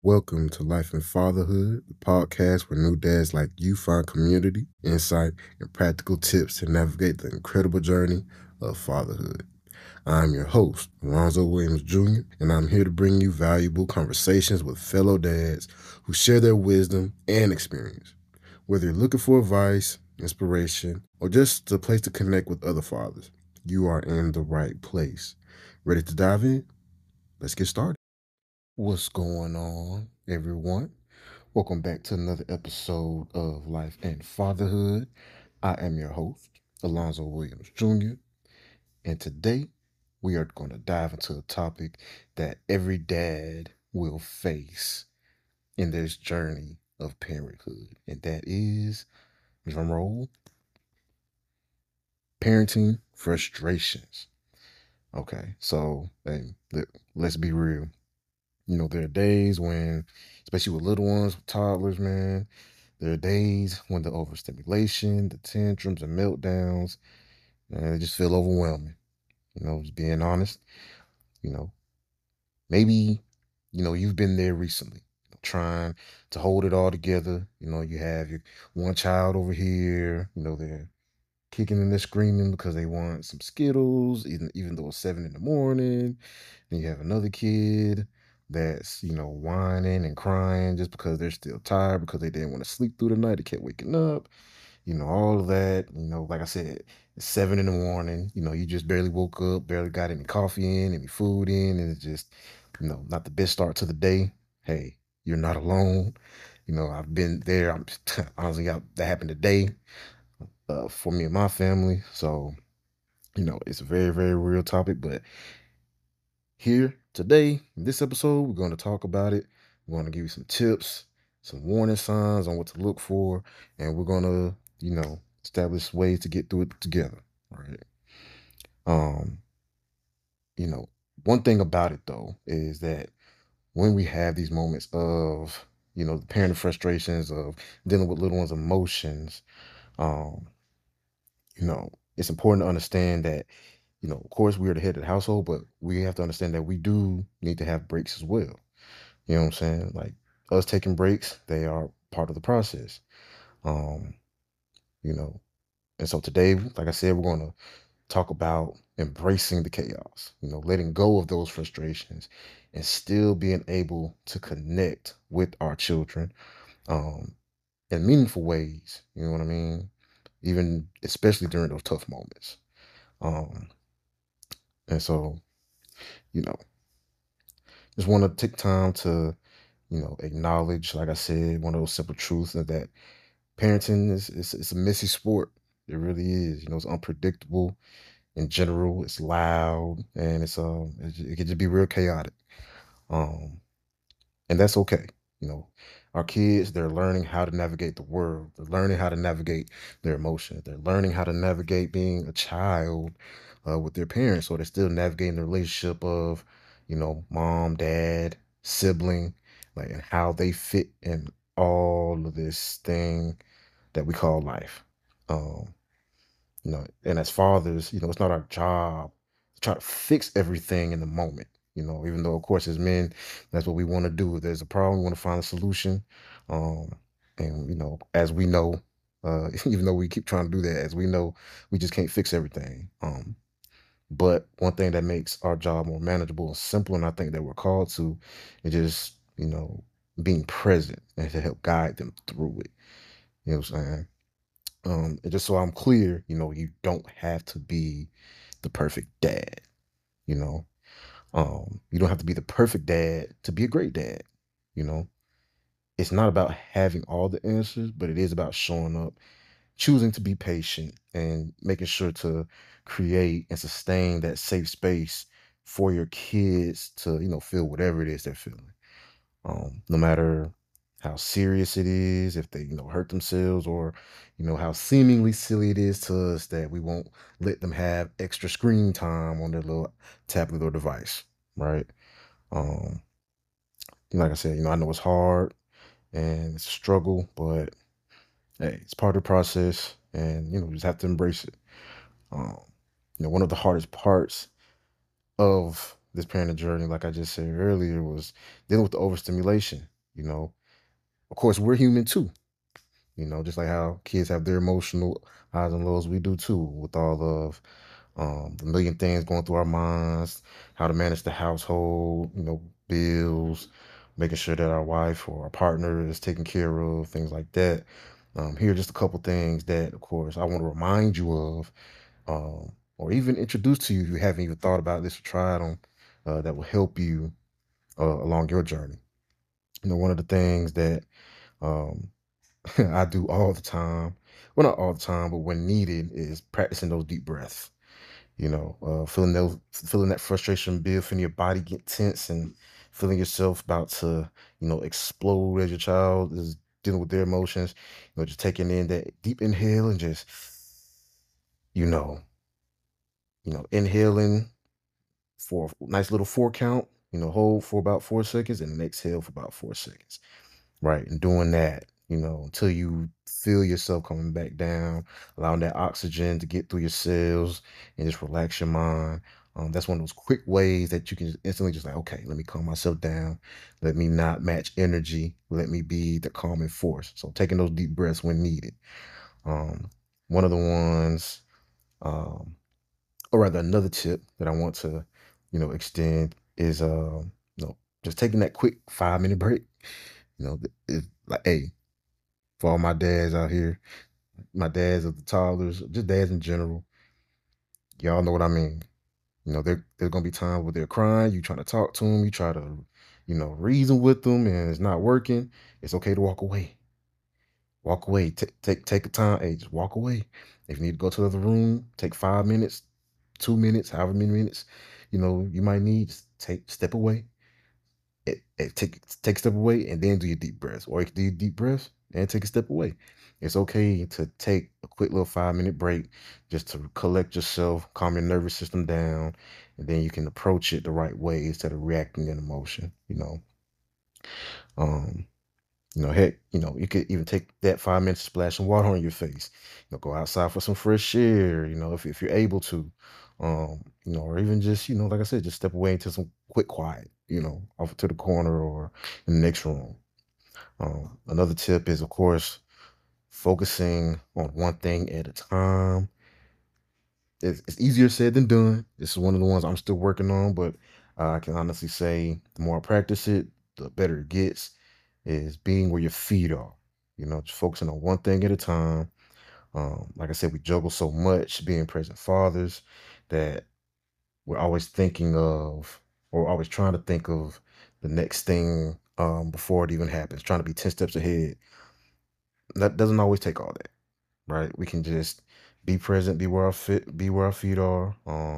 Welcome to Life and Fatherhood, the podcast where new dads like you find community, insight, and practical tips to navigate the incredible journey of fatherhood. I'm your host, Alonzo Williams Jr., and I'm here to bring you valuable conversations with fellow dads who share their wisdom and experience. Whether you're looking for advice, inspiration, or just a place to connect with other fathers, you are in the right place. Ready to dive in? Let's get started. What's going on, everyone? Welcome back to another episode of Life and Fatherhood. I am your host, Alonzo Williams Jr., and today we are going to dive into a topic that every dad will face in this journey of parenthood, and that is, drum roll, parenting frustrations. Okay, so hey, let's be real. There are days when, especially with little ones, with toddlers, man, there are days when the overstimulation, the tantrums and meltdowns, they just feel overwhelming. Just being honest, you know, maybe, you've been there recently, trying to hold it all together. You have your one child over here, they're kicking and they're screaming because they want some Skittles, even though it's 7 in the morning. Then you have another kid that's, whining and crying just because they're still tired because they didn't want to sleep through the night. They kept waking up, all of that. Like I said, it's 7 in the morning. You just barely woke up, barely got any coffee in, any food in, and it's just, not the best start to the day. Hey, you're not alone. I've been there. I'm honestly, that happened today for me and my family. So, it's a very, very real topic. But here today, in this episode, we're going to talk about it. We're going to give you some tips, some warning signs on what to look for, and we're going to, establish ways to get through it together. Right. Um, you know, One thing about it though is that when we have these moments of, the parenting frustrations of dealing with little one's emotions, um, it's important to understand that, of course, we're the head of the household, but we have to understand that we do need to have breaks as well. You know what I'm saying? Like us taking breaks, they are part of the process. Um, you know, and so today, like I said, we're going to talk about embracing the chaos, letting go of those frustrations and still being able to connect with our children um, in meaningful ways. You know what I mean? Even especially during those tough moments. Um, and so, you know, just want to take time to, acknowledge, like I said, one of those simple truths is that parenting is it's a messy sport. It really is. It's unpredictable in general. It's loud and it can just be real chaotic. Um, and that's okay. You know, our kids, they're learning how to navigate the world. They're learning how to navigate their emotions. They're learning how to navigate being a child with their parents. So they're still navigating the relationship of, mom, dad, sibling, like, and how they fit in all of this thing that we call life. Um, and as fathers, it's not our job to try to fix everything in the moment. Even though, of course, as men, that's what we want to do. If there's a problem, we want to find a solution. Um, and as we know, even though we keep trying to do that, as we know, we just can't fix everything. But one thing that makes our job more manageable and simpler, and I think that we're called to, is just being present and to help guide them through it. You know what I'm saying? And just so I'm clear, you don't have to be the perfect dad, you know. You don't have to be the perfect dad to be a great dad, you know. It's not about having all the answers, but it is about showing up, choosing to be patient, and making sure to create and sustain that safe space for your kids to, feel whatever it is they're feeling. No matter how serious it is, if they, hurt themselves, or, how seemingly silly it is to us that we won't let them have extra screen time on their little tablet or device, right? Um, like I said, I know it's hard and it's a struggle, but hey, it's part of the process, and we just have to embrace it. Um, one of the hardest parts of this parenting journey, like I just said earlier, was dealing with the overstimulation. You know, of course, we're human too. You know, just like how kids have their emotional highs and lows, we do too, with all of the million things going through our minds, how to manage the household, bills, making sure that our wife or our partner is taken care of, things like that. Here are just a couple things that, of course, I want to remind you of, or even introduce to you if you haven't even thought about this or tried them, that will help you along your journey. One of the things that um, I do all the time, well, not all the time, but when needed, is practicing those deep breaths. Feeling that frustration build, feeling your body get tense, and feeling yourself about to, explode as your child is dealing with their emotions. Just taking in that deep inhale and just, you know, inhaling for a nice little 4 count. Hold for about 4 seconds and then exhale for about 4 seconds. Right, and doing that, until you feel yourself coming back down, allowing that oxygen to get through your cells and just relax your mind. That's one of those quick ways that you can just instantly just like, okay, let me calm myself down. Let me not match energy. Let me be the calming force. So taking those deep breaths when needed. Um, One of the ones, um, or rather another tip that I want to, extend is, just taking that quick 5-minute break. It's like, hey, for all my dads out here, my dads of the toddlers, just dads in general, y'all know what I mean. There's gonna be times where they're crying, you trying to talk to them, you try to, reason with them, and it's not working. It's okay to walk away. Walk away. Take a time. Hey, just walk away. If you need to go to the other room, take 5 minutes, 2 minutes, however many minutes, you might need. Just step away. Take a step away and then do your deep breaths, or you can do your deep breaths and take a step away. It's okay to take a quick little 5-minute break just to collect yourself, calm your nervous system down, and then you can approach it the right way instead of reacting in emotion. Um, heck, you could even take that 5 minutes, splash some water on your face. Go outside for some fresh air. If you're able to, or even just, like I said, just step away into some quick quiet. Off to the corner or in the next room. Another tip is, of course, focusing on one thing at a time. It's easier said than done. This is one of the ones I'm still working on, but I can honestly say the more I practice it, the better it gets. Is being where your feet are. Just focusing on one thing at a time. Like I said, we juggle so much being present fathers that we're always thinking of, or always trying to think of the next thing before it even happens, trying to be 10 steps ahead. That doesn't always take all that, right? We can just be present, be where our feet are.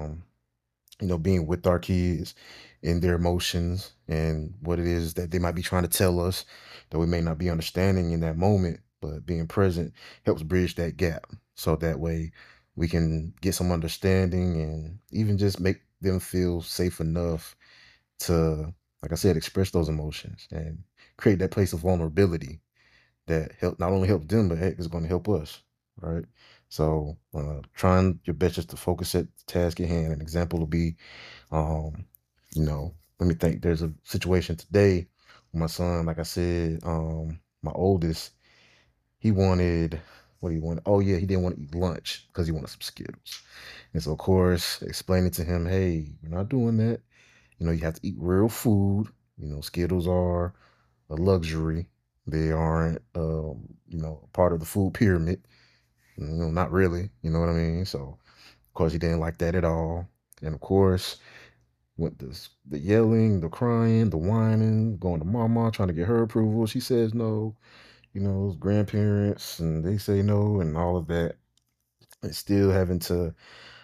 Being with our kids and their emotions and what it is that they might be trying to tell us that we may not be understanding in that moment, but being present helps bridge that gap. So that way we can get some understanding and even just make them feel safe enough to, like I said, express those emotions and create that place of vulnerability that help not only help them, but heck, is going to help us, right? So trying your best just to focus at the task at hand. An example will be, um, let me think. There's a situation today with my son. Like I said, my oldest, he wanted what he wanted. Oh yeah, he didn't want to eat lunch because he wanted some Skittles. And so of course, explaining to him, hey, you're not doing that. You have to eat real food. Skittles are a luxury. They aren't, part of the food pyramid. Not really. You know what I mean? So, of course, he didn't like that at all. And of course, with the yelling, the crying, the whining, going to mama, trying to get her approval. She says no. His grandparents, and they say no, and all of that. And still having to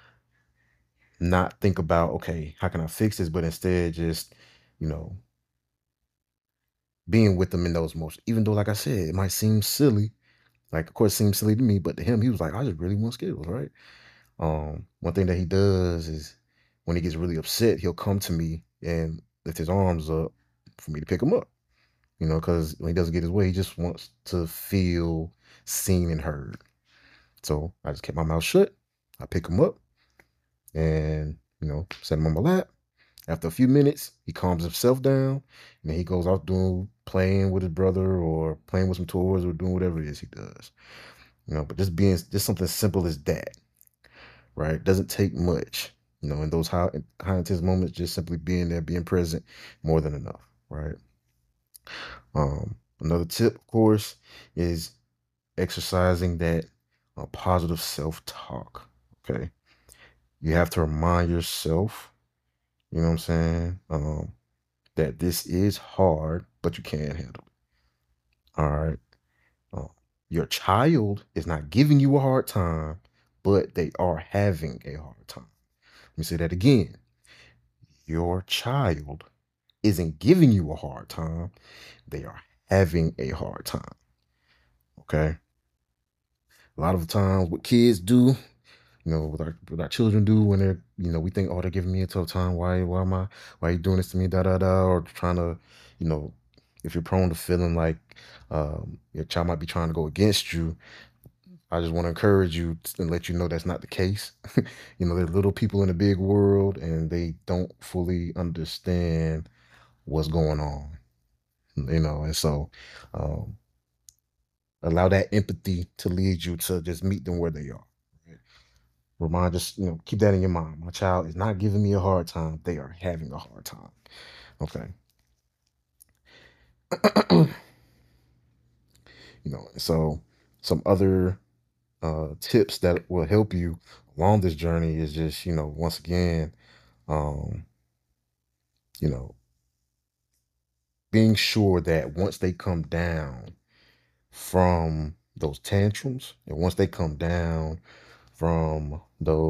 not think about, okay, how can I fix this? But instead, just, you know, being with them in those emotions. Even though, like I said, it might seem silly. Like, of course, it seems silly to me, but to him, he was like, I just really want Skittles, right? One thing that he does is when he gets really upset, he'll come to me and lift his arms up for me to pick him up. Because when he doesn't get his way, he just wants to feel seen and heard. So I just kept my mouth shut. I pick him up and, set him on my lap. After a few minutes, he calms himself down, and then he goes off doing playing with his brother or playing with some toys or doing whatever it is he does. But just something simple as that, right? Doesn't take much. In those high intense moments, just simply being there, being present, more than enough, right? Another tip, of course, is exercising that positive self-talk. Okay, you have to remind yourself, you know what I'm saying, that this is hard, but you can handle it. All right. Uh, your child is not giving you a hard time, but they are having a hard time. Let me say that again. Your child isn't giving you a hard time, they are having a hard time. Okay. A lot of the times, what kids do, what our children do when they're, we think, oh, they're giving me a tough time. Why are you doing this to me? Da da da, or trying to, you know, if you're prone to feeling like your child might be trying to go against you, I just want to encourage you and let you know that's not the case. There's little people in the big world, and they don't fully understand what's going on. And so um, allow that empathy to lead you to just meet them where they are. Remind us, keep that in your mind. My child is not giving me a hard time. They are having a hard time. Okay. So some other tips that will help you along this journey is just, once again, um, you know, being sure that once they come down from those tantrums and once they come down from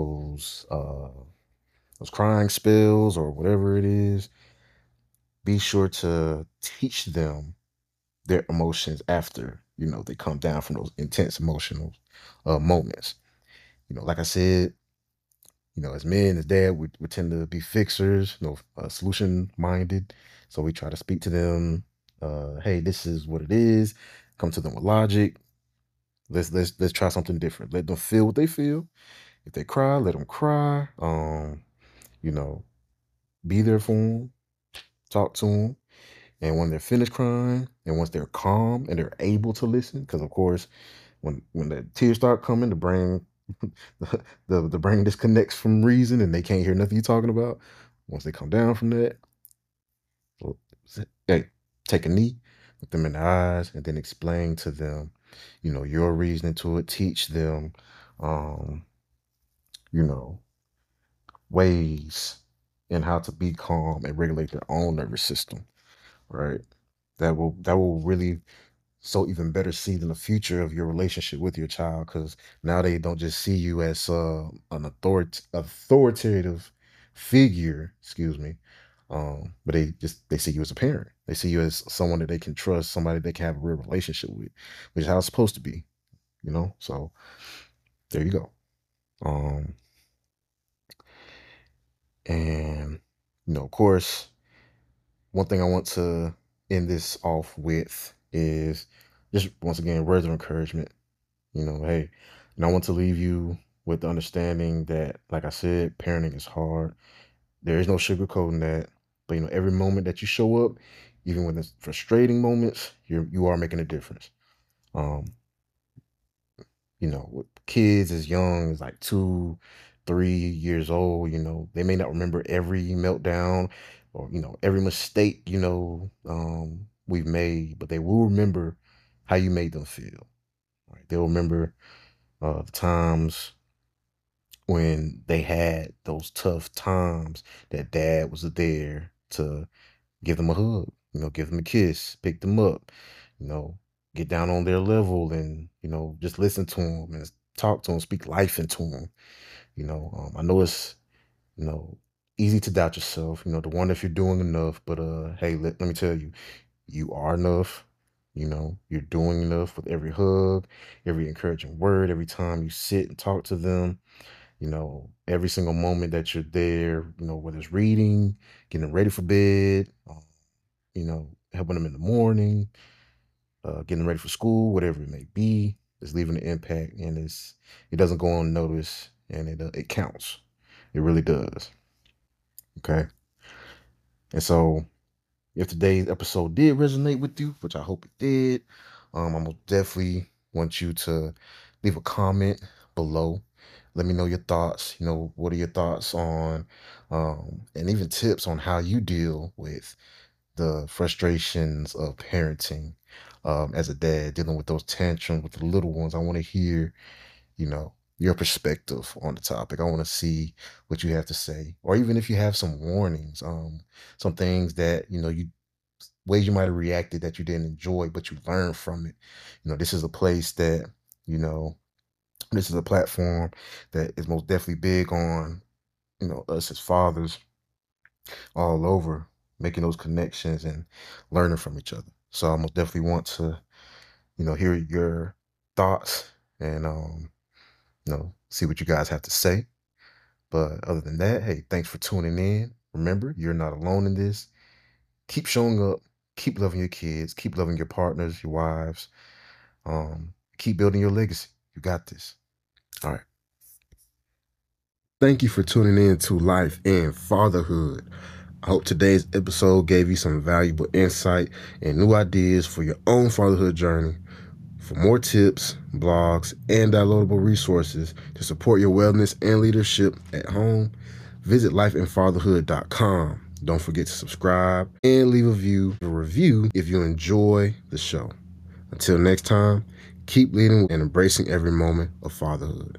those crying spells or whatever it is, be sure to teach them their emotions after they come down from those intense emotional moments. Like I said, as men, as dad, we tend to be fixers, solution minded. So we try to speak to them. Hey, this is what it is. Come to them with logic. Let's try something different. Let them feel what they feel. If they cry, let them cry. You know, be there for them. Talk to them. And when they're finished crying, and once they're calm and they're able to listen, because of course, when the tears start coming, the brain the brain disconnects from reason, and they can't hear nothing you're talking about. Once they come down from that, well, hey, take a knee, look them in the eyes, and then explain to them, your reasoning to it. Teach them, um, you know, ways and how to be calm and regulate their own nervous system. Right. That will really so even better see in the future of your relationship with your child, because now they don't just see you as an authoritative figure, excuse me, but they see you as a parent. They see you as someone that they can trust, somebody they can have a real relationship with, which is how it's supposed to be. So there you go. um and of course, one thing I want to end this off with is just once again words of encouragement. Hey, and I want to leave you with the understanding that, like I said, parenting is hard. There is no sugarcoating that. But every moment that you show up, even when it's frustrating moments, you are making a difference. Um, with kids as young as like 2, 3 years old, they may not remember every meltdown or every mistake we've made, but they will remember how you made them feel. Right? They'll remember the times when they had those tough times that dad was there to give them a hug, give them a kiss, pick them up, you know, get down on their level and, just listen to them and talk to them, speak life into them. I know it's, you know, easy to doubt yourself, to wonder if you're doing enough, but hey, let me tell you, you are enough. You're doing enough with every hug, every encouraging word, every time you sit and talk to them, every single moment that you're there, whether it's reading, getting ready for bed, helping them in the morning, getting ready for school, whatever it may be, it's leaving an impact, and it doesn't go unnoticed, and it counts. It really does. Okay. And so if today's episode did resonate with you, which I hope it did, I'm gonna definitely want you to leave a comment below. Let me know your thoughts. What are your thoughts on, and even tips on how you deal with the frustrations of parenting, as a dad, dealing with those tantrums with the little ones. I want to hear, your perspective on the topic. I want to see what you have to say, or even if you have some warnings, some things that, you ways you might have reacted that you didn't enjoy, but you learned from it. This is a place that, you know, this is a platform that is most definitely big on, us as fathers all over, making those connections and learning from each other. So I most definitely want to, hear your thoughts and, see what you guys have to say. But other than that, hey, thanks for tuning in. Remember, you're not alone in this. Keep showing up, keep loving your kids, keep loving your partners, your wives, keep building your legacy. You got this. All right. Thank you for tuning in to Life in Fatherhood. I hope today's episode gave you some valuable insight and new ideas for your own fatherhood journey. For more tips, blogs, and downloadable resources to support your wellness and leadership at home, visit lifeinfatherhood.com. Don't forget to subscribe and leave a review if you enjoy the show. Until next time, keep leading and embracing every moment of fatherhood.